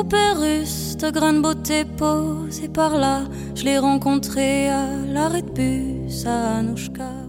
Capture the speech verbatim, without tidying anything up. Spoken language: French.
poupée russe de grande beauté posée par là. Je l'ai rencontrée à l'arrêt de bus à Anouchka.